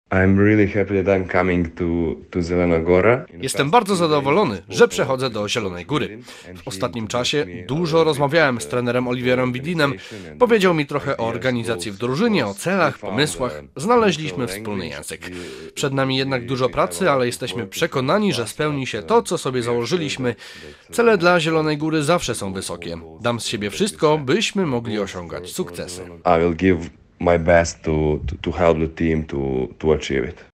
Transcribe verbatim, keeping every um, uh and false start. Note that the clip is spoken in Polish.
I'm really happy that I'm coming to, to Zelena Gora. Jestem bardzo zadowolony, że przechodzę do Zielonej Góry. W ostatnim czasie dużo rozmawiałem z trenerem Oliwierem Widlinem. Powiedział mi trochę o organizacji w drużynie, o celach, pomysłach. Znaleźliśmy wspólny język. Przed nami jednak dużo pracy, ale jesteśmy przekonani, że spełni się to, co sobie założyliśmy. Cele dla Zielonej Góry zawsze są wysokie. Dam z siebie wszystko, byśmy mogli osiągać sukcesy. I will give my best to, to, to help the team to, to achieve it.